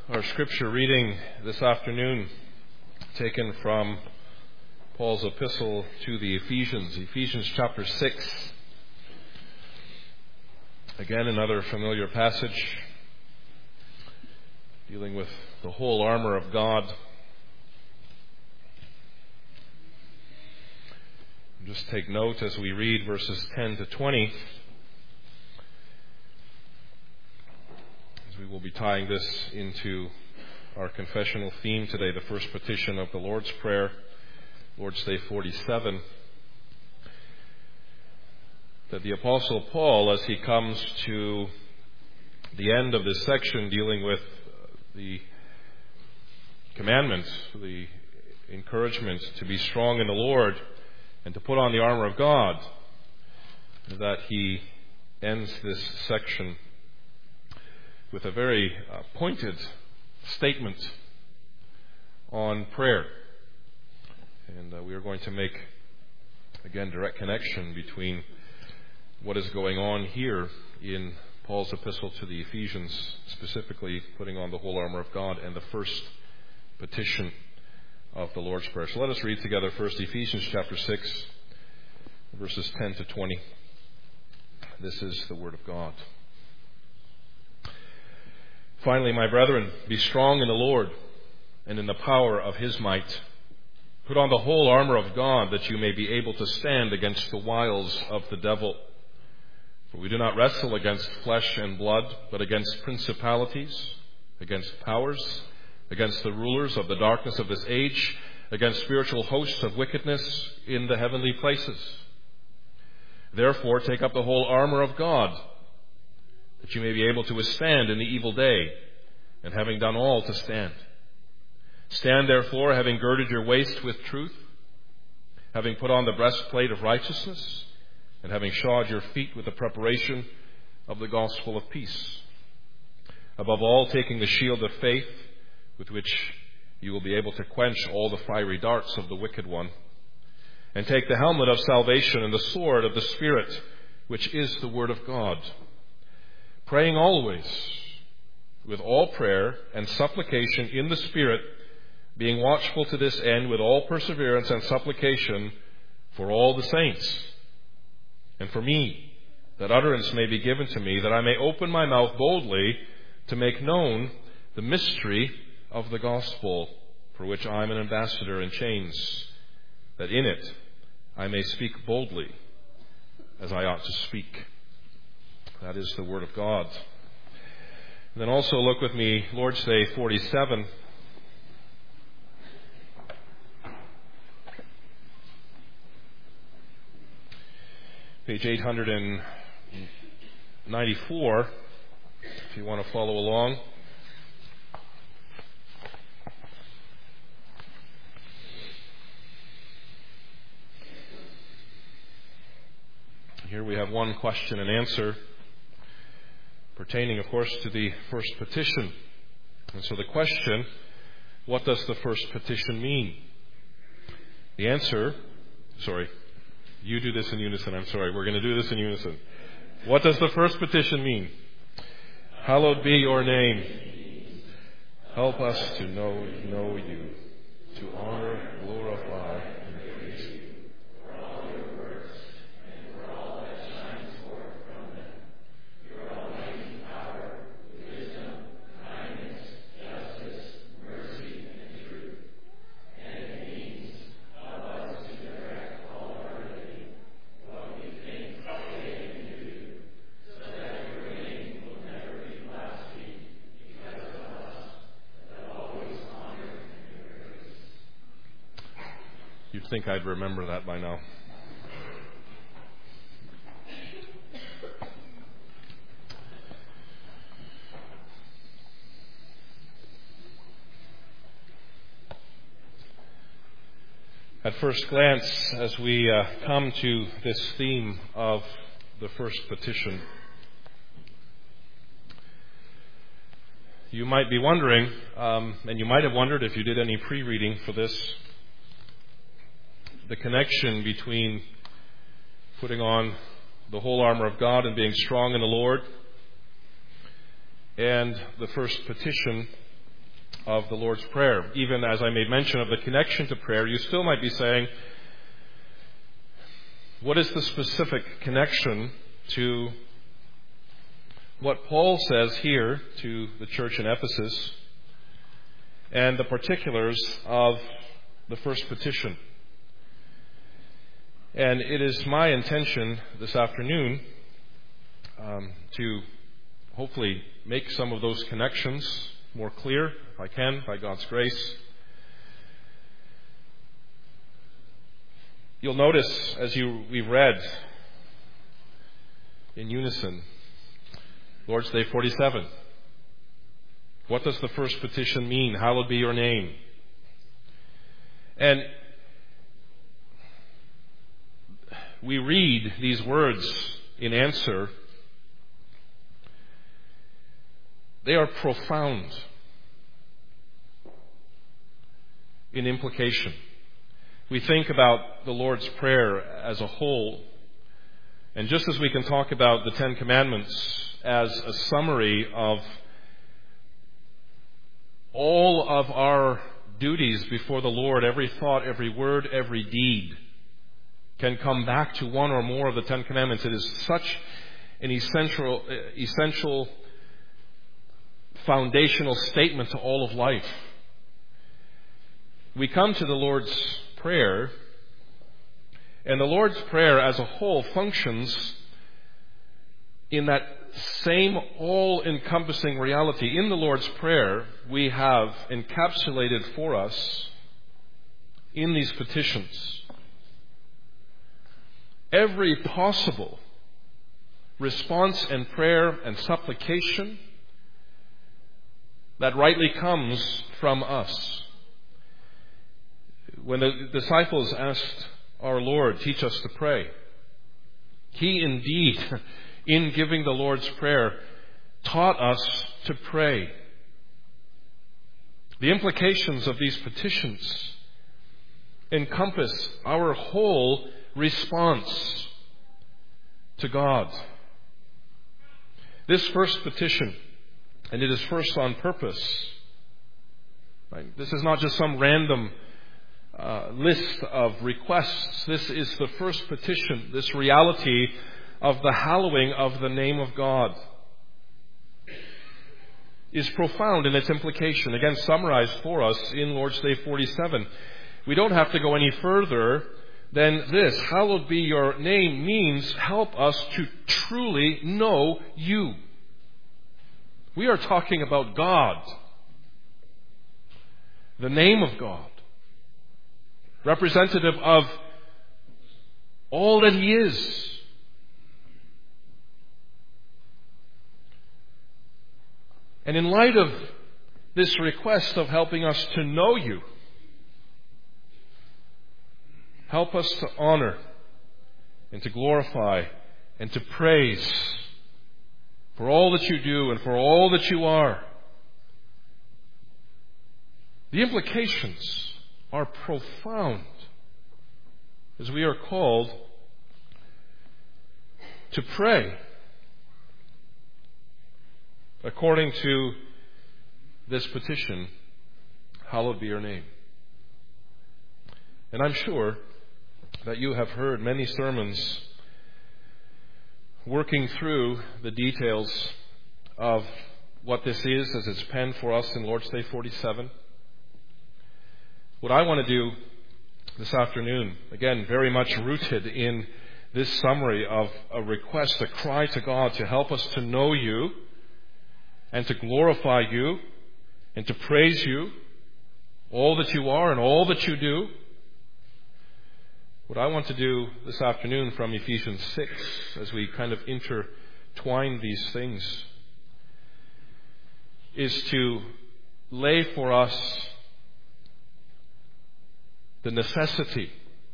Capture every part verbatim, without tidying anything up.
Our scripture reading this afternoon, taken from Paul's epistle to the Ephesians, Ephesians chapter six. Again, another familiar passage dealing with the whole armor of God. Just take note as we read verses ten to twenty. We will be tying this into our confessional theme today, the first petition of the Lord's Prayer, Lord's Day forty-seven. That the Apostle Paul, as he comes to the end of this section dealing with the commandments, the encouragement to be strong in the Lord and to put on the armor of God, that he ends this section with a very uh, pointed statement on prayer. And uh, we are going to make, again, direct connection between what is going on here in Paul's epistle to the Ephesians, specifically putting on the whole armor of God, and the first petition of the Lord's Prayer. So let us read together first Ephesians chapter six, verses ten to twenty. This is the Word of God. Finally, my brethren, be strong in the Lord and in the power of His might. Put on the whole armor of God, that you may be able to stand against the wiles of the devil. For we do not wrestle against flesh and blood, but against principalities, against powers, against the rulers of the darkness of this age, against spiritual hosts of wickedness in the heavenly places. Therefore, take up the whole armor of God, that you may be able to withstand in the evil day, and having done all, to stand. Stand therefore, having girded your waist with truth, having put on the breastplate of righteousness, and having shod your feet with the preparation of the gospel of peace. Above all, taking the shield of faith, with which you will be able to quench all the fiery darts of the wicked one. And take the helmet of salvation and the sword of the Spirit, which is the word of God. Praying always with all prayer and supplication in the Spirit, being watchful to this end with all perseverance and supplication for all the saints, and for me, that utterance may be given to me, that I may open my mouth boldly to make known the mystery of the gospel, for which I am an ambassador in chains, that in it I may speak boldly as I ought to speak. That is the Word of God. And then also look with me, Lord's Day forty-seven. Page eight hundred ninety-four, if you want to follow along. Here we have one question and answer, pertaining, of course, to the first petition. And so the question, what does the first petition mean? The answer, sorry, you do this in unison, I'm sorry, we're going to do this in unison. What does the first petition mean? Hallowed be your name. Help us to know, know you, to honor, glorify, and praise you. You'd think I'd remember that by now. At first glance, as we uh, come to this theme of the first petition, you might be wondering, um, and you might have wondered if you did any pre-reading for this, the connection between putting on the whole armor of God and being strong in the Lord, and the first petition of the Lord's Prayer. Even as I made mention of the connection to prayer, you still might be saying, what is the specific connection to what Paul says here to the church in Ephesus and the particulars of the first petition? And it is my intention this afternoon um, to hopefully make some of those connections more clear, if I can, by God's grace. You'll notice, as you we've read in unison, Lord's Day forty-seven. What does the first petition mean? Hallowed be your name. And we read these words in answer. They are profound in implication. We think about the Lord's Prayer as a whole, and just as we can talk about the Ten Commandments as a summary of all of our duties before the Lord, every thought, every word, every deed can come back to one or more of the Ten Commandments. It is such an essential, essential, foundational statement to all of life. We come to the Lord's Prayer, and the Lord's Prayer as a whole functions in that same all-encompassing reality. In the Lord's Prayer, we have encapsulated for us in these petitions every possible response and prayer and supplication that rightly comes from us. When the disciples asked our Lord, teach us to pray, He indeed, in giving the Lord's Prayer, taught us to pray. The implications of these petitions encompass our whole response to God. This first petition, and it is first on purpose. Right? This is not just some random uh, list of requests. This is the first petition, this reality of the hallowing of the name of God is profound in its implication. Again, summarized for us in Lord's Day forty-seven. We don't have to go any further than this. Hallowed be your name means help us to truly know you. We are talking about God, the name of God, representative of all that He is. And in light of this request of helping us to know you, help us to honor and to glorify and to praise for all that you do and for all that you are. The implications are profound as we are called to pray according to this petition, hallowed be your name. And I'm sure that you have heard many sermons working through the details of what this is as it's penned for us in Lord's Day forty-seven. What I want to do this afternoon, again, very much rooted in this summary of a request, a cry to God to help us to know you and to glorify you and to praise you, all that you are and all that you do. What I want to do this afternoon from Ephesians six, as we kind of intertwine these things, is to lay for us the necessity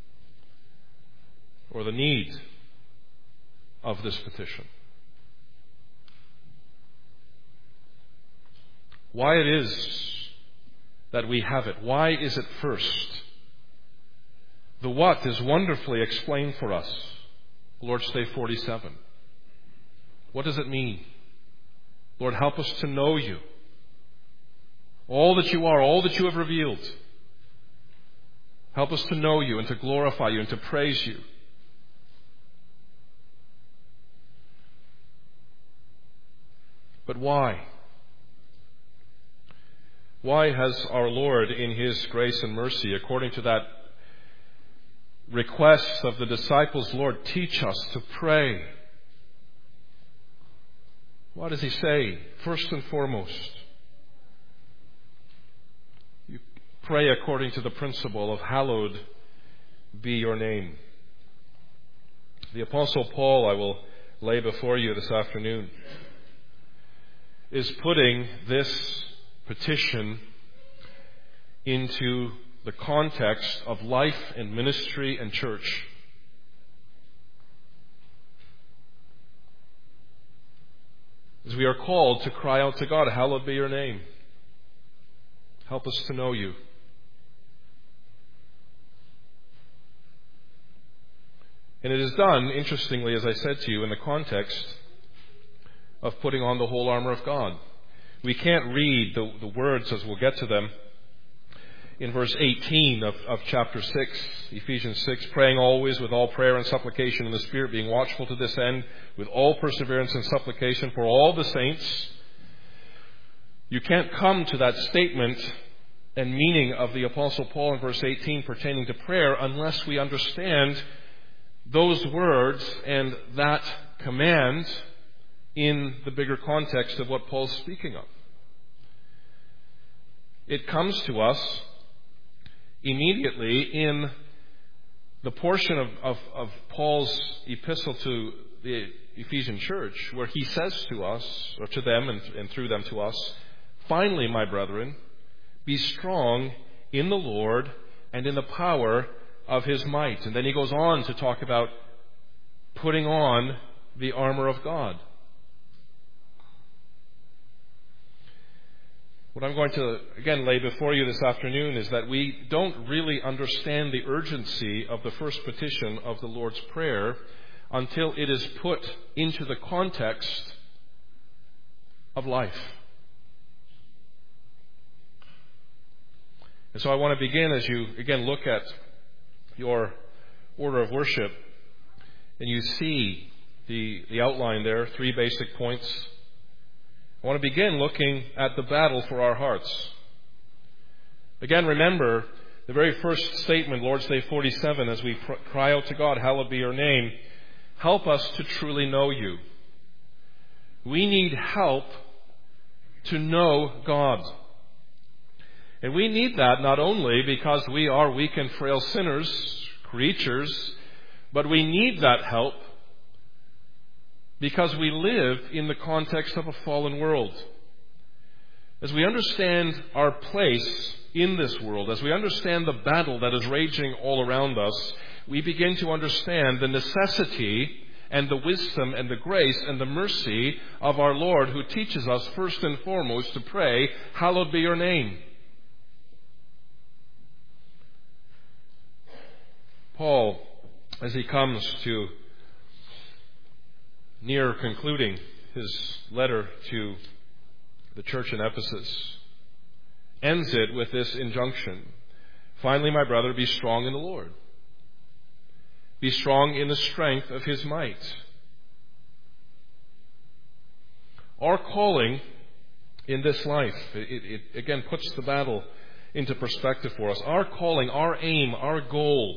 or the need of this petition. Why it is that we have it. Why is it first? The what is wonderfully explained for us. Lord's Day forty-seven. What does it mean? Lord, help us to know you. all that you are, all that you have revealed. Help us to know you and to glorify you and to praise you. But why? Why has our Lord, in His grace and mercy, according to that request of the disciples, Lord, teach us to pray? What does He say? First and foremost, you pray according to the principle of hallowed be your name. The Apostle Paul, I will lay before you this afternoon, is putting this petition into the context of life and ministry and church. As we are called to cry out to God, hallowed be your name. Help us to know you. And it is done, interestingly, as I said to you, in the context of putting on the whole armor of God. We can't read the, the words as we'll get to them in verse eighteen of, of chapter six, Ephesians six, praying always with all prayer and supplication in the Spirit, being watchful to this end, with all perseverance and supplication for all the saints. You can't come to that statement and meaning of the Apostle Paul in verse eighteen pertaining to prayer unless we understand those words and that command in the bigger context of what Paul's speaking of. It comes to us immediately in the portion of, of, of Paul's epistle to the Ephesian church where he says to us, or to them and, and through them to us, finally, my brethren, be strong in the Lord and in the power of His might. And then he goes on to talk about putting on the armor of God. What I'm going to, again, lay before you this afternoon is that we don't really understand the urgency of the first petition of the Lord's Prayer until it is put into the context of life. And so I want to begin as you, again, look at your order of worship and you see the, the outline there, three basic points. I want to begin looking at the battle for our hearts. Again, remember the very first statement, Lord's Day forty-seven, as we pr- cry out to God, hallowed be your name. Help us to truly know you. We need help to know God. And we need that not only because we are weak and frail sinners, creatures, but we need that help because we live in the context of a fallen world. As we understand our place in this world, as we understand the battle that is raging all around us, we begin to understand the necessity and the wisdom and the grace and the mercy of our Lord, who teaches us first and foremost to pray, hallowed be your name. Paul, as he comes to near concluding his letter to the church in Ephesus, ends it with this injunction. Finally, my brother, be strong in the Lord. Be strong in the strength of His might. Our calling in this life, it, it again puts the battle into perspective for us. Our calling, our aim, our goal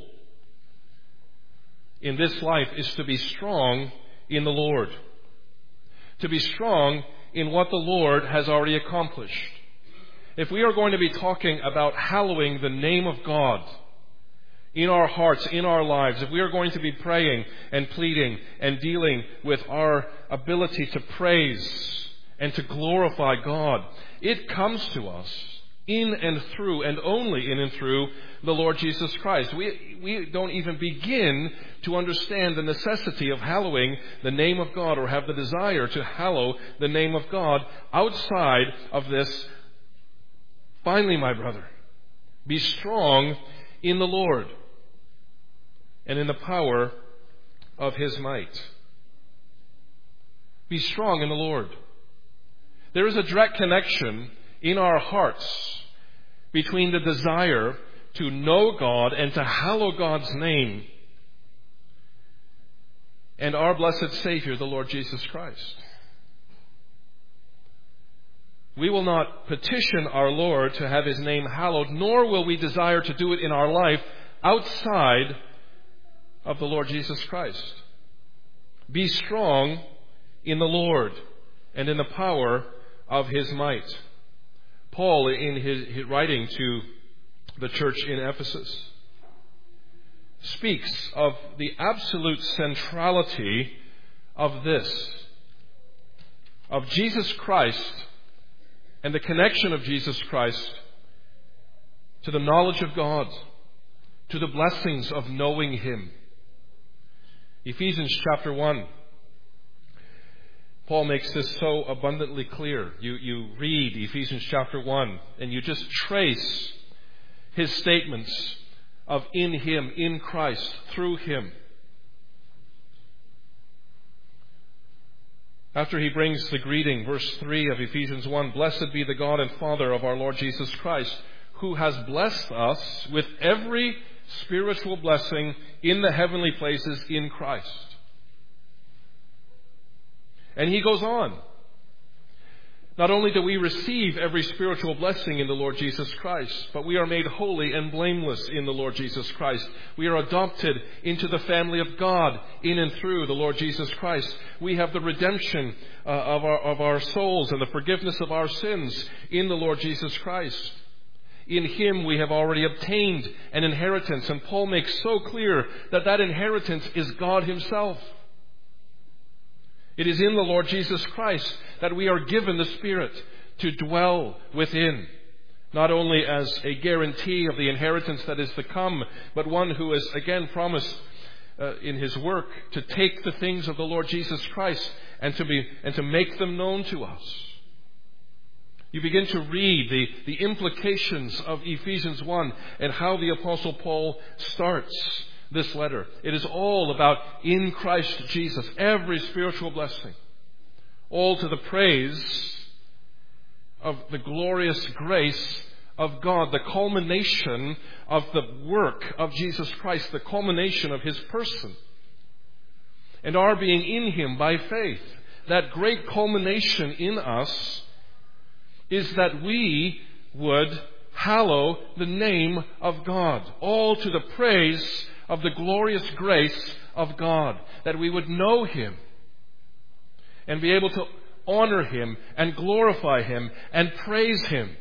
in this life is to be strong in the Lord. To be strong in what the Lord has already accomplished. If we are going to be talking about hallowing the name of God in our hearts, in our lives, if we are going to be praying and pleading and dealing with our ability to praise and to glorify God, it comes to us in and through and only in and through the Lord Jesus Christ. We, we don't even begin to understand the necessity of hallowing the name of God or have the desire to hallow the name of God outside of this. Finally, my brother, be strong in the Lord and in the power of His might. Be strong in the Lord. There is a direct connection in our hearts between the desire to know God and to hallow God's name and our blessed Savior, the Lord Jesus Christ. We will not petition our Lord to have His name hallowed, nor will we desire to do it in our life outside of the Lord Jesus Christ. Be strong in the Lord and in the power of His might. Paul, in his, his writing to the church in Ephesus, speaks of the absolute centrality of this, of Jesus Christ and the connection of Jesus Christ to the knowledge of God, to the blessings of knowing Him. Ephesians chapter one. Paul makes this so abundantly clear. You, you read Ephesians chapter one and you just trace his statements of in Him, in Christ, through Him. After he brings the greeting, verse three of Ephesians one, "Blessed be the God and Father of our Lord Jesus Christ, who has blessed us with every spiritual blessing in the heavenly places in Christ." And he goes on. Not only do we receive every spiritual blessing in the Lord Jesus Christ, but we are made holy and blameless in the Lord Jesus Christ. We are adopted into the family of God in and through the Lord Jesus Christ. We have the redemption uh, of, our, of our souls and the forgiveness of our sins in the Lord Jesus Christ. In Him we have already obtained an inheritance. And Paul makes so clear that that inheritance is God Himself. It is in the Lord Jesus Christ that we are given the Spirit to dwell within, not only as a guarantee of the inheritance that is to come, but one who has again promised uh, in His work to take the things of the Lord Jesus Christ and to be and to make them known to us. You begin to read the, the implications of Ephesians one and how the Apostle Paul starts this letter. It is all about in Christ Jesus, every spiritual blessing, all to the praise of the glorious grace of God, the culmination of the work of Jesus Christ, the culmination of His person, and our being in Him by faith. That great culmination in us is that we would hallow the name of God, all to the praise of the glorious grace of God, that we would know Him and be able to honor Him and glorify Him and praise Him.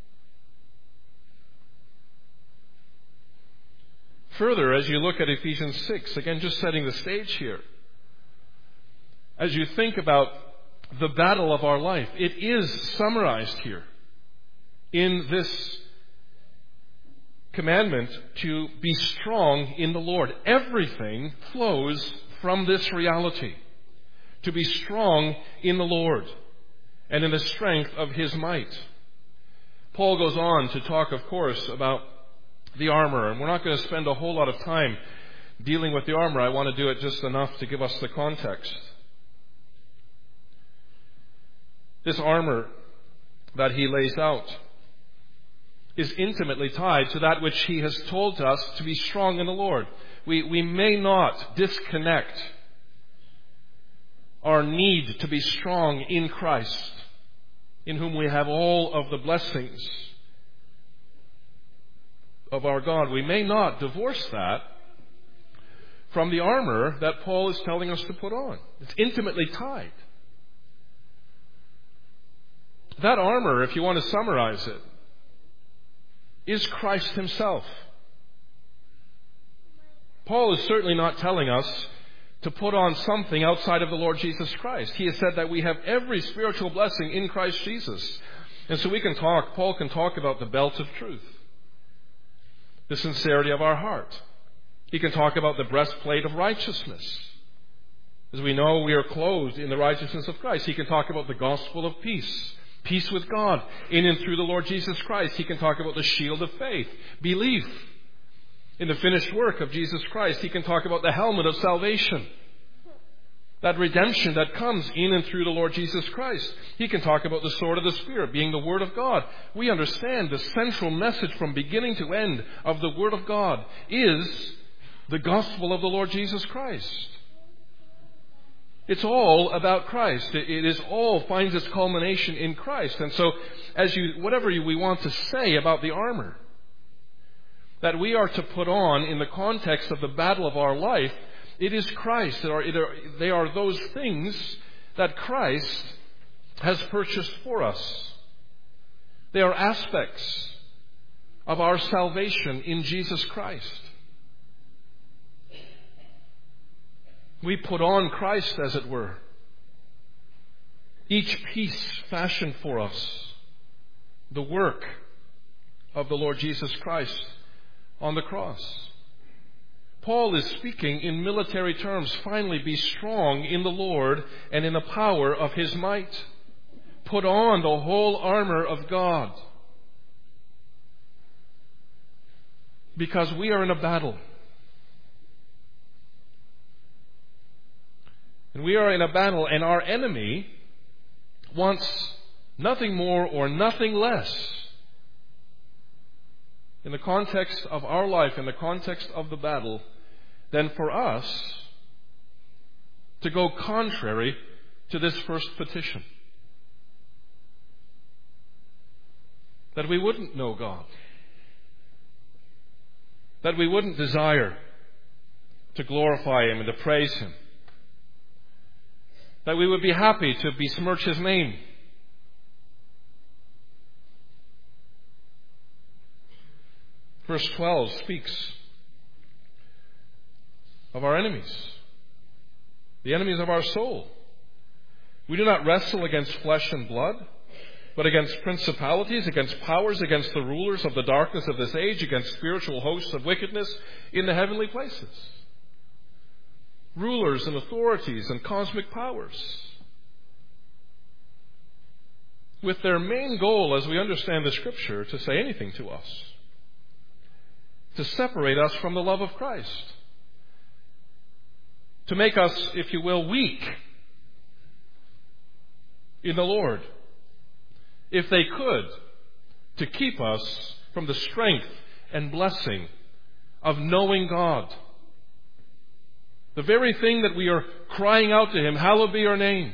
Further, as you look at Ephesians six, again just setting the stage here, as you think about the battle of our life, it is summarized here in this commandment to be strong in the Lord. Everything flows from this reality. To be strong in the Lord and in the strength of His might. Paul goes on to talk, of course, about the armor. And we're not going to spend a whole lot of time dealing with the armor. I want to do it just enough to give us the context. This armor that he lays out is intimately tied to that which he has told us to be strong in the Lord. We, we may not disconnect our need to be strong in Christ, in whom we have all of the blessings of our God. We may not divorce that from the armor that Paul is telling us to put on. It's intimately tied. That armor, if you want to summarize it, is Christ Himself. Paul is certainly not telling us to put on something outside of the Lord Jesus Christ. He has said that we have every spiritual blessing in Christ Jesus. And so we can talk, Paul can talk about the belt of truth, the sincerity of our heart. He can talk about the breastplate of righteousness. As we know, we are clothed in the righteousness of Christ. He can talk about the gospel of peace. Peace with God in and through the Lord Jesus Christ. He can talk about the shield of faith, belief in the finished work of Jesus Christ. He can talk about the helmet of salvation, That redemption that comes in and through the Lord Jesus Christ. He can talk about the sword of the Spirit being the Word of God. We understand the central message from beginning to end of the Word of God is the gospel of the Lord Jesus Christ. It's all about Christ. It is all finds its culmination in Christ. And so, as you, whatever we want to say about the armor that we are to put on in the context of the battle of our life, it is Christ. They are, it are, they are those things that Christ has purchased for us. They are aspects of our salvation in Jesus Christ. We put on Christ, as it were. Each piece fashioned for us. The work of the Lord Jesus Christ on the cross. Paul is speaking in military terms. Finally, be strong in the Lord and in the power of His might. Put on the whole armor of God. Because we are in a battle. And we are in a battle, and our enemy wants nothing more or nothing less in the context of our life, in the context of the battle, than for us to go contrary to this first petition. That we wouldn't know God. That we wouldn't desire to glorify Him and to praise Him. That we would be happy to besmirch His name. Verse twelve speaks of our enemies, the enemies of our soul. We do not wrestle against flesh and blood, but against principalities, against powers, against the rulers of the darkness of this age, against spiritual hosts of wickedness in the heavenly places. Rulers and authorities and cosmic powers. With their main goal, as we understand the Scripture, to say anything to us. To separate us from the love of Christ. To make us, if you will, weak in the Lord. If they could, to keep us from the strength and blessing of knowing God. The very thing that we are crying out to Him, hallowed be your name.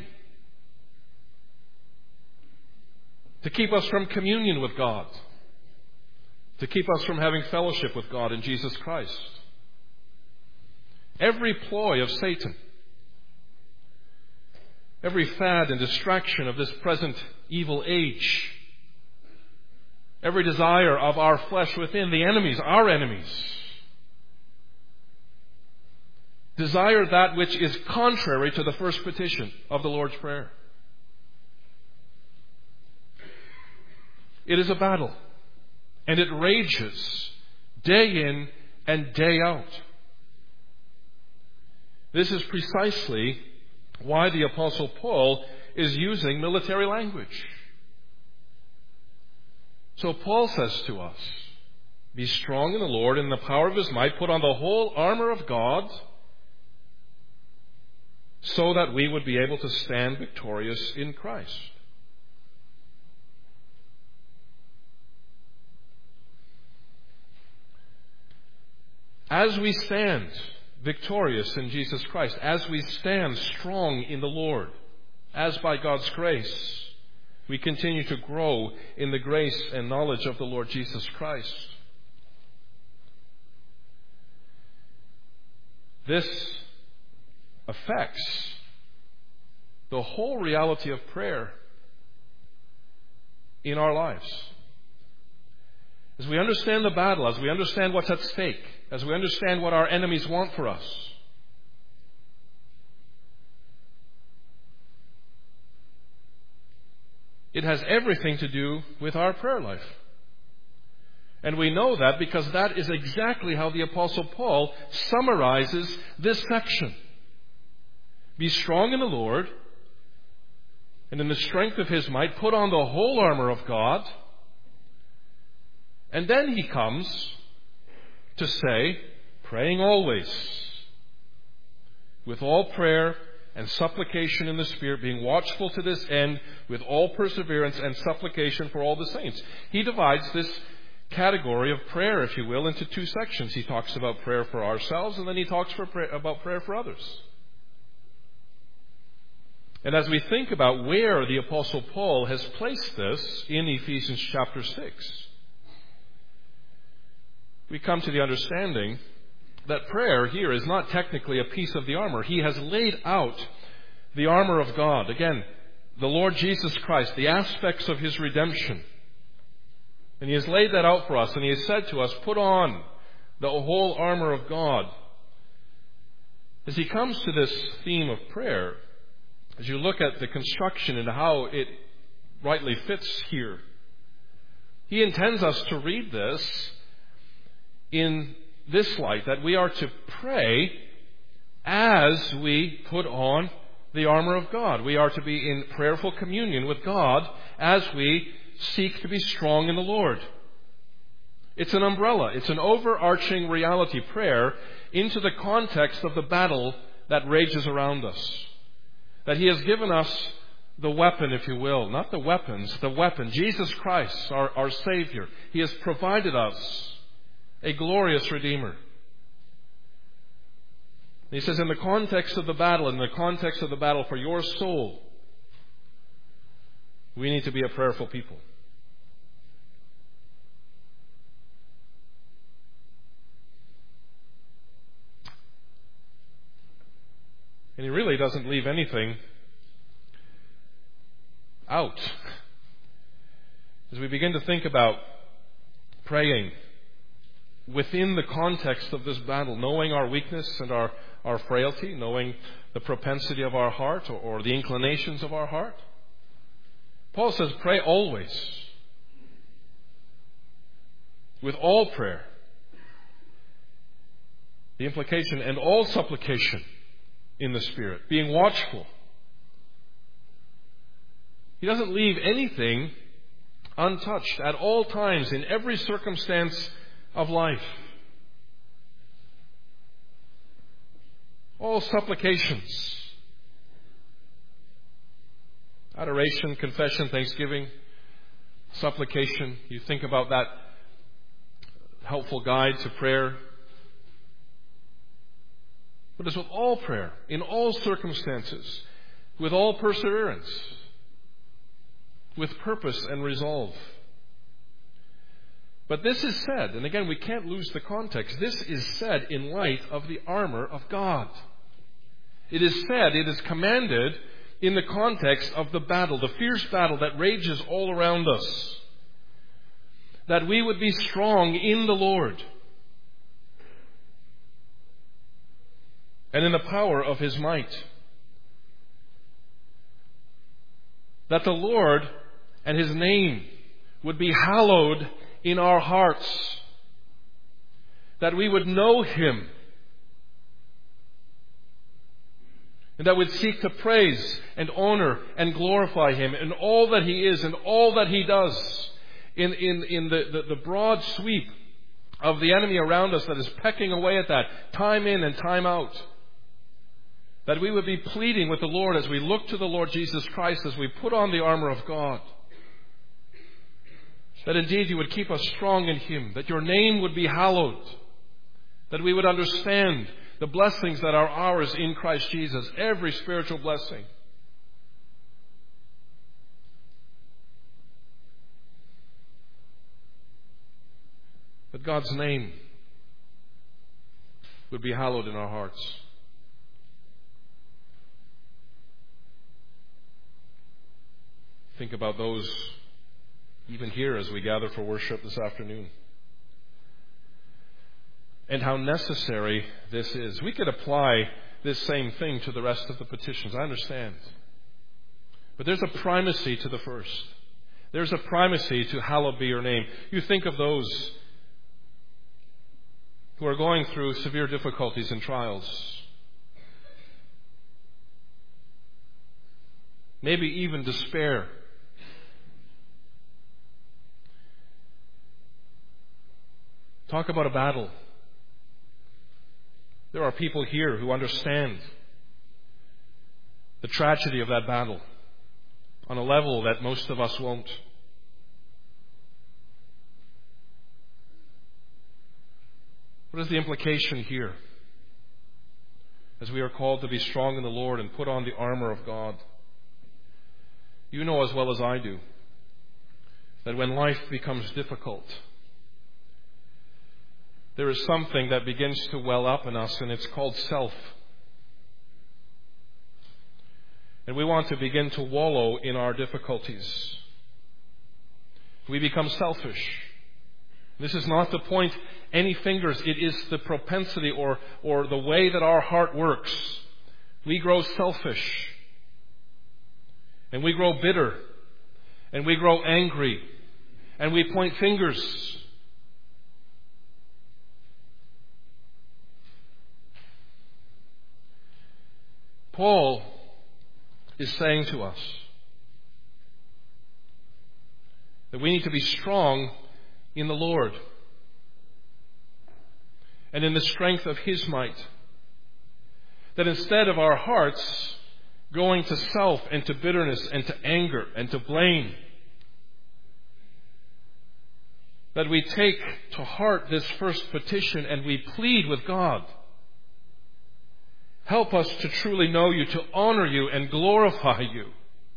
To keep us from communion with God. To keep us from having fellowship with God in Jesus Christ. Every ploy of Satan, every fad and distraction of this present evil age, every desire of our flesh within, the enemies, our enemies, desire that which is contrary to the first petition of the Lord's Prayer. It is a battle. And it rages day in and day out. This is precisely why the Apostle Paul is using military language. So Paul says to us, be strong in the Lord and in the power of His might. Put on the whole armor of God so that we would be able to stand victorious in Christ. As we stand victorious in Jesus Christ, as we stand strong in the Lord, as by God's grace, we continue to grow in the grace and knowledge of the Lord Jesus Christ. This affects the whole reality of prayer in our lives. As we understand the battle, as we understand what's at stake, as we understand what our enemies want for us, it has everything to do with our prayer life. And we know that because that is exactly how the Apostle Paul summarizes this section. Be strong in the Lord, and in the strength of His might, put on the whole armor of God. And then he comes to say, praying always, with all prayer and supplication in the Spirit, being watchful to this end with all perseverance and supplication for all the saints. He divides this category of prayer, if you will, into two sections. He talks about prayer for ourselves, and then he talks for prayer, about prayer for others. And as we think about where the Apostle Paul has placed this in Ephesians chapter six, we come to the understanding that prayer here is not technically a piece of the armor. He has laid out the armor of God. Again, the Lord Jesus Christ, the aspects of His redemption. And He has laid that out for us, and He has said to us, put on the whole armor of God. As He comes to this theme of prayer, as you look at the construction and how it rightly fits here, He intends us to read this in this light, that we are to pray as we put on the armor of God. We are to be in prayerful communion with God as we seek to be strong in the Lord. It's an umbrella. It's an overarching reality, prayer, into the context of the battle that rages around us. That He has given us the weapon, if you will. Not the weapons, the weapon. Jesus Christ, our, our Savior. He has provided us a glorious Redeemer. He says, in the context of the battle, in the context of the battle for your soul, we need to be a prayerful people. And he really doesn't leave anything out. As we begin to think about praying within the context of this battle, knowing our weakness and our, our frailty, knowing the propensity of our heart or, or the inclinations of our heart, Paul says, pray always, with all prayer. The implication, and all supplication in the Spirit, being watchful. He doesn't leave anything untouched at all times, in every circumstance of life. All supplications, adoration, confession, thanksgiving, supplication. You think about that helpful guide to prayer. But it's with all prayer, in all circumstances, with all perseverance, with purpose and resolve. But this is said, and again, we can't lose the context. This is said in light of the armor of God. It is said, it is commanded in the context of the battle, the fierce battle that rages all around us. That we would be strong in the Lord and in the power of His might. That the Lord and His name would be hallowed in our hearts. That we would know Him. And that we'd seek to praise and honor and glorify Him in all that He is and all that He does. In, in, in the, the, the broad sweep of the enemy around us that is pecking away at that, time in and time out. That we would be pleading with the Lord as we look to the Lord Jesus Christ, as we put on the armor of God. That indeed You would keep us strong in Him. That Your name would be hallowed. That we would understand the blessings that are ours in Christ Jesus. Every spiritual blessing. That God's name would be hallowed in our hearts. Think about those even here as we gather for worship this afternoon. And how necessary this is. We could apply this same thing to the rest of the petitions. I understand. But there's a primacy to the first. There's a primacy to hallowed be Your name. You think of those who are going through severe difficulties and trials. Maybe even despair. Talk about a battle. There are people here who understand the tragedy of that battle on a level that most of us won't. What is the implication here? As we are called to be strong in the Lord and put on the armor of God. You know as well as I do that when life becomes difficult, there is something that begins to well up in us, and it's called self. And we want to begin to wallow in our difficulties. We become selfish. This is not to point any fingers. It is the propensity or, or the way that our heart works. We grow selfish. And we grow bitter. And we grow angry. And we point fingers. Paul is saying to us that we need to be strong in the Lord and in the strength of His might. That instead of our hearts going to self and to bitterness and to anger and to blame, that we take to heart this first petition and we plead with God. Help us to truly know You, to honor You and glorify You.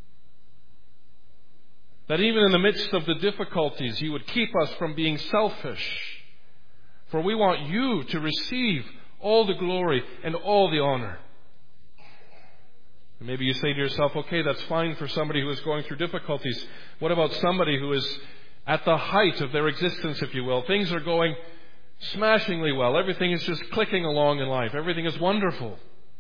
That even in the midst of the difficulties, You would keep us from being selfish. For we want You to receive all the glory and all the honor. And maybe you say to yourself, okay, that's fine for somebody who is going through difficulties. What about somebody who is at the height of their existence, if you will? Things are going smashingly well. Everything is just clicking along in life. Everything is wonderful.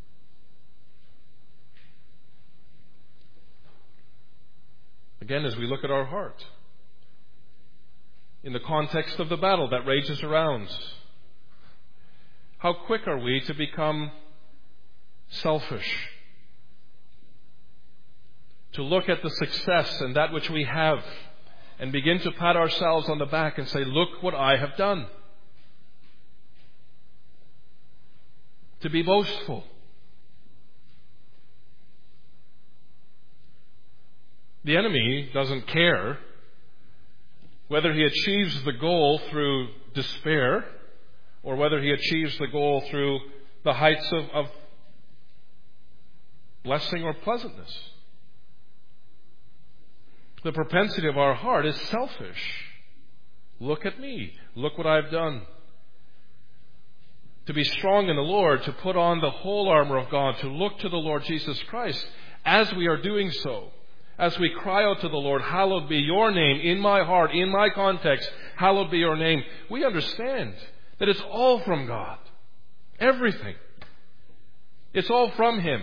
Again, as we look at our heart, in the context of the battle that rages around, how quick are we to become selfish? To look at the success and that which we have and begin to pat ourselves on the back and say, look what I have done. To be boastful. The enemy doesn't care whether he achieves the goal through despair or whether he achieves the goal through the heights of, of blessing or pleasantness. The propensity of our heart is selfish. Look at me. Look what I've done. To be strong in the Lord, to put on the whole armor of God, to look to the Lord Jesus Christ as we are doing so. As we cry out to the Lord, hallowed be Your name in my heart, in my context, hallowed be Your name. We understand that it's all from God. Everything. It's all from Him.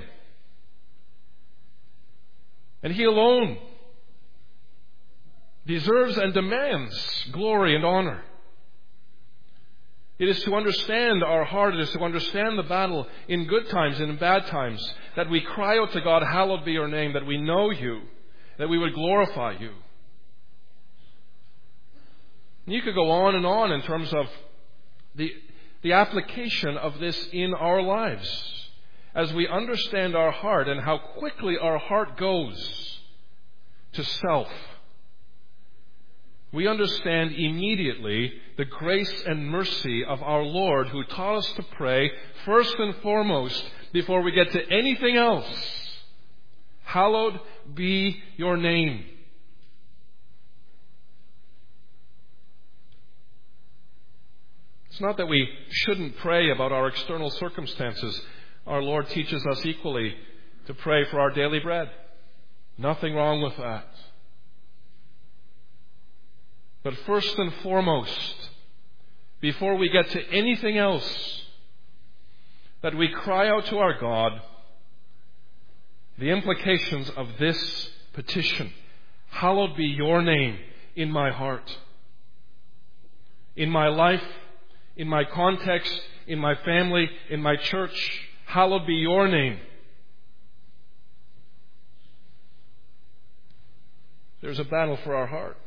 And He alone deserves and demands glory and honor. It is to understand our heart, it is to understand the battle in good times and in bad times, that we cry out to God, hallowed be Your name, that we know You, that we would glorify You. And you could go on and on in terms of the, the application of this in our lives. As we understand our heart and how quickly our heart goes to self, we understand immediately the grace and mercy of our Lord, who taught us to pray first and foremost before we get to anything else. Hallowed be Your name. It's not that we shouldn't pray about our external circumstances. Our Lord teaches us equally to pray for our daily bread. Nothing wrong with that. But first and foremost, before we get to anything else, that we cry out to our God the implications of this petition. Hallowed be Your name in my heart, in my life, in my context, in my family, in my church. Hallowed be Your name. There's a battle for our heart.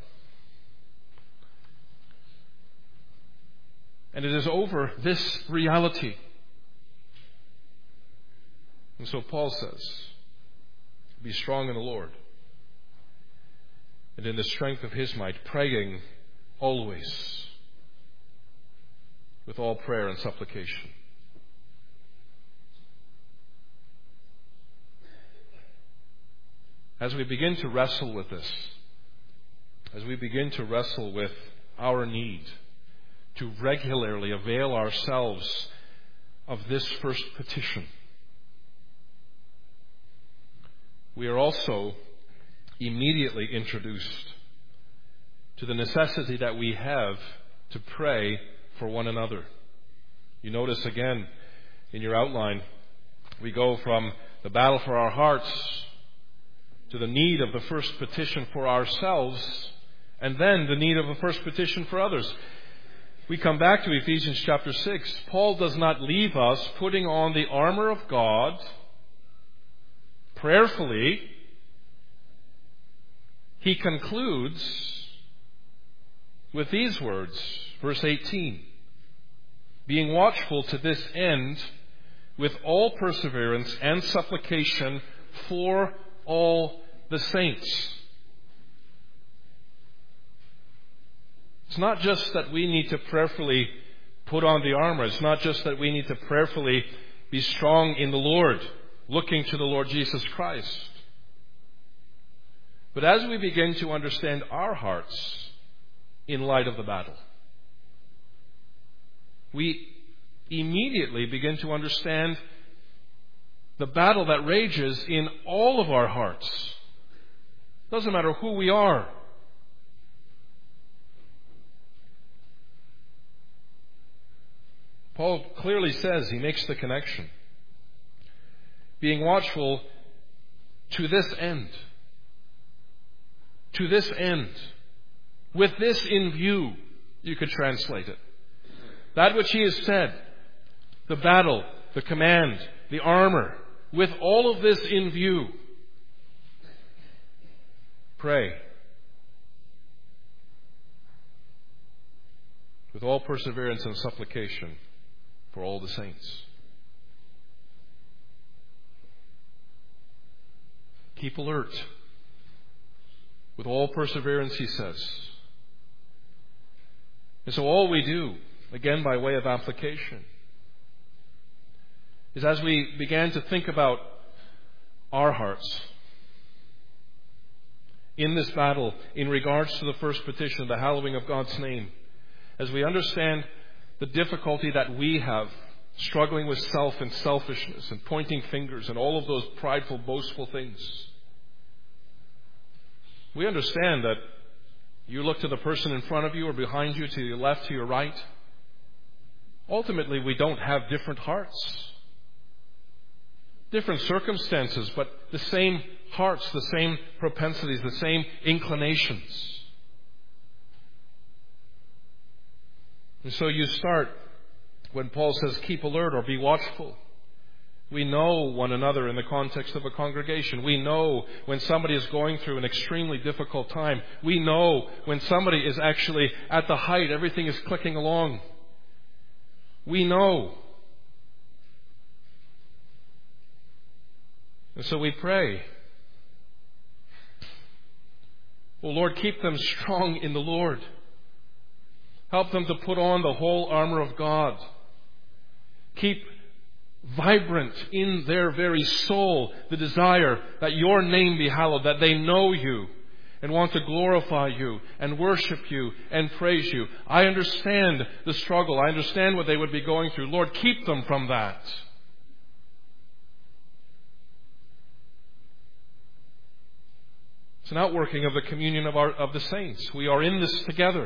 And it is over this reality. And so Paul says, Be strong in the Lord. And in the strength of His might, praying always with all prayer and supplication. As we begin to wrestle with this, as we begin to wrestle with our need to regularly avail ourselves of this first petition, we are also immediately introduced to the necessity that we have to pray for one another. You notice again in your outline, we go from the battle for our hearts to the need of the first petition for ourselves, and then the need of the first petition for others. We come back to Ephesians chapter six. Paul does not leave us putting on the armor of God prayerfully. He concludes with these words, verse eighteen, being watchful to this end with all perseverance and supplication for all the saints. It's not just that we need to prayerfully put on the armor. It's not just that we need to prayerfully be strong in the Lord, looking to the Lord Jesus Christ. But as we begin to understand our hearts in light of the battle, we immediately begin to understand the battle that rages in all of our hearts. Doesn't matter who we are. Paul clearly says, he makes the connection. Being watchful to this end. To this end. With this in view, you could translate it. That which he has said, the battle, the command, the armor, with all of this in view, pray. With all perseverance and supplication for all the saints. Keep alert. With all perseverance, he says. And so all we do, again by way of application, is as we began to think about our hearts in this battle in regards to the first petition, the hallowing of God's name, as we understand the difficulty that we have struggling with self and selfishness and pointing fingers and all of those prideful, boastful things, we understand that you look to the person in front of you or behind you, to your left, to your right. Ultimately, we don't have different hearts. Different circumstances, but the same hearts, the same propensities, the same inclinations. And so you start when Paul says keep alert or be watchful. We know one another in the context of a congregation. We know when somebody is going through an extremely difficult time. We know when somebody is actually at the height, everything is clicking along. We know. And so we pray. Oh Lord, keep them strong in the Lord. Help them to put on the whole armor of God. Keep vibrant in their very soul the desire that your name be hallowed, that they know you and want to glorify you and worship you and praise you. I understand the struggle. I understand what they would be going through. Lord, keep them from that. It's an outworking of the communion of our of the saints. We are in this together.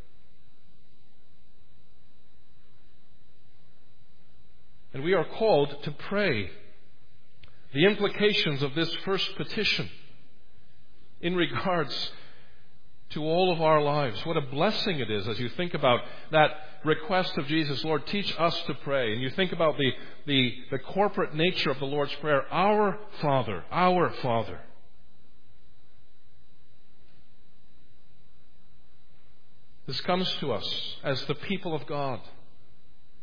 And we are called to pray the implications of this first petition in regards to all of our lives. What a blessing it is as you think about that request of Jesus, Lord, teach us to pray. And you think about the, the, the corporate nature of the Lord's Prayer. Our Father, our Father. This comes to us as the people of God,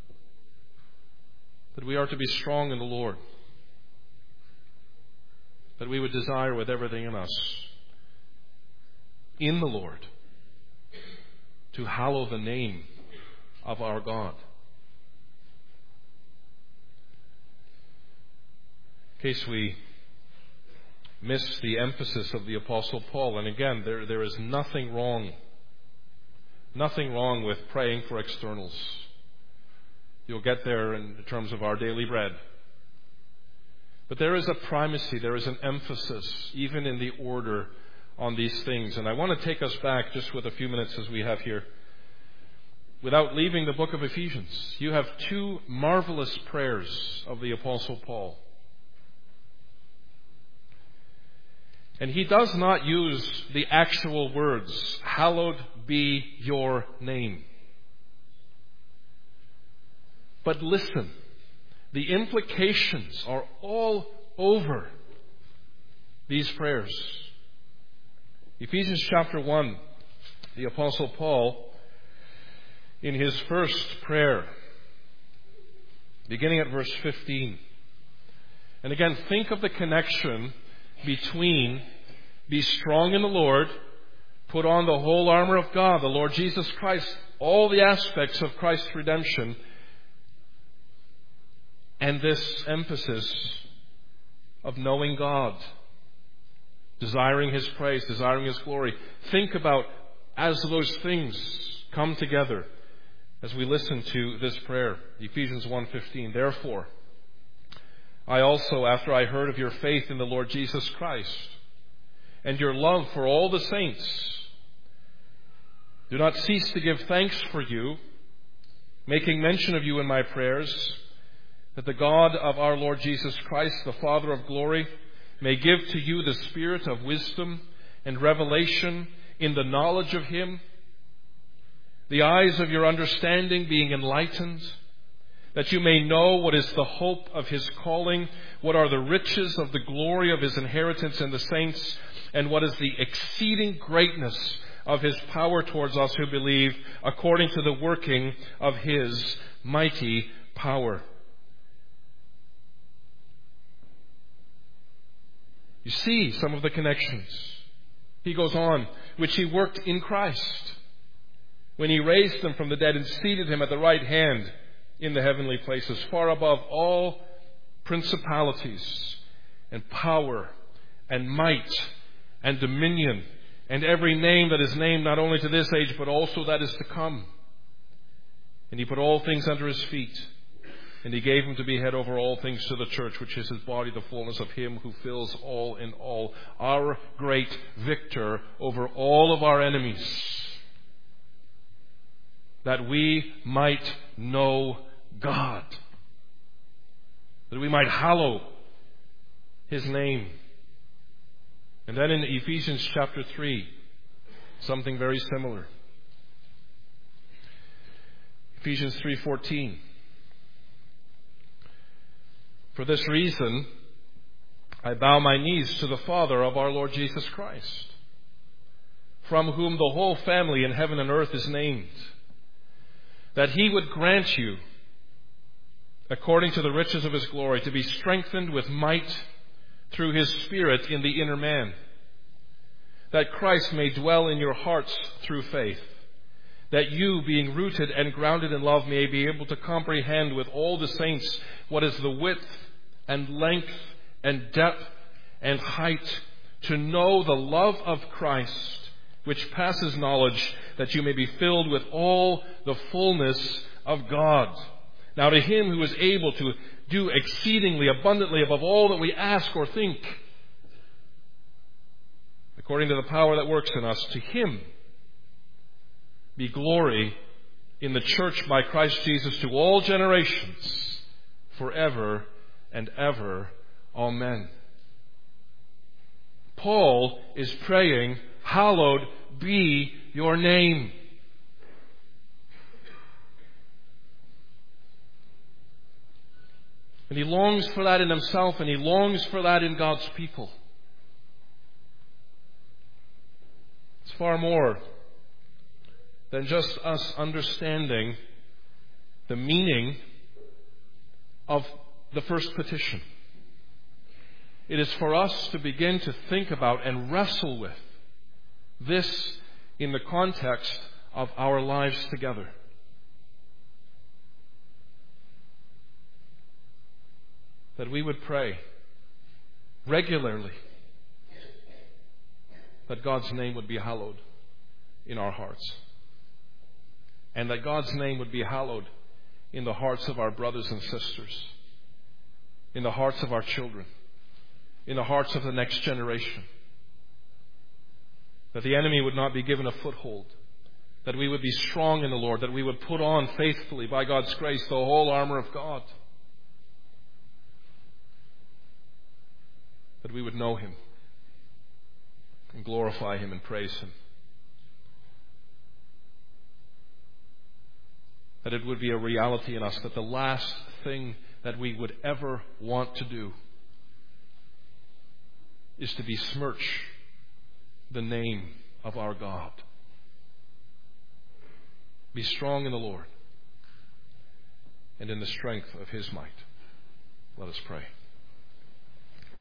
that we are to be strong in the Lord. that we would desire with everything in us, in the Lord, to hallow the name of our God. In case we miss the emphasis of the Apostle Paul, and again, there, there is nothing wrong, nothing wrong with praying for externals. You'll get there in terms of our daily bread. But there is a primacy, there is an emphasis, even in the order on these things. And I want to take us back just with a few minutes as we have here, without leaving the book of Ephesians. You have two marvelous prayers of the Apostle Paul. And he does not use the actual words, hallowed be your name. But listen, the implications are all over these prayers. Ephesians chapter one, the Apostle Paul, in his first prayer, beginning at verse fifteen. And again, think of the connection between be strong in the Lord, put on the whole armor of God, the Lord Jesus Christ, all the aspects of Christ's redemption, and this emphasis of knowing God, desiring His praise, desiring His glory. Think about as those things come together as we listen to this prayer. Ephesians one fifteen. Therefore, I also, after I heard of your faith in the Lord Jesus Christ and your love for all the saints, do not cease to give thanks for you, making mention of you in my prayers, that the God of our Lord Jesus Christ, the Father of glory, may give to you the spirit of wisdom and revelation in the knowledge of Him, the eyes of your understanding being enlightened, that you may know what is the hope of His calling, what are the riches of the glory of His inheritance in the saints, and what is the exceeding greatness of His power towards us who believe, according to the working of His mighty power. You see some of the connections. He goes on, which He worked in Christ, when He raised Him from the dead and seated Him at the right hand in the heavenly places, far above all principalities and power and might and dominion and every name that is named, not only to this age but also that is to come. And He put all things under His feet, and He gave Him to be head over all things to the church, which is His body, the fullness of Him who fills all in all. Our great victor over all of our enemies, that we might know God, that we might hallow His name. And then in Ephesians chapter three, something very similar. Ephesians three fourteen. For this reason, I bow my knees to the Father of our Lord Jesus Christ, from whom the whole family in heaven and earth is named, that He would grant you, according to the riches of His glory, to be strengthened with might through His Spirit in the inner man, that Christ may dwell in your hearts through faith, that you, being rooted and grounded in love, may be able to comprehend with all the saints what is the width and length and depth and height, to know the love of Christ, which passes knowledge, that you may be filled with all the fullness of God. Now to Him who is able to do exceedingly abundantly above all that we ask or think, according to the power that works in us, to Him be glory in the church by Christ Jesus to all generations, forever and ever. Amen. Paul is praying, hallowed be your name. And he longs for that in himself, and he longs for that in God's people. It's far more than just us understanding the meaning of the first petition. It is for us to begin to think about and wrestle with this in the context of our lives together. That we would pray regularly that God's name would be hallowed in our hearts. And that God's name would be hallowed in the hearts of our brothers and sisters, in the hearts of our children, in the hearts of the next generation. That the enemy would not be given a foothold. That we would be strong in the Lord. That we would put on faithfully, by God's grace, the whole armor of God. That we would know Him and glorify Him and praise Him. That it would be a reality in us that the last thing that we would ever want to do is to besmirch the name of our God. Be strong in the Lord and in the strength of His might. Let us pray.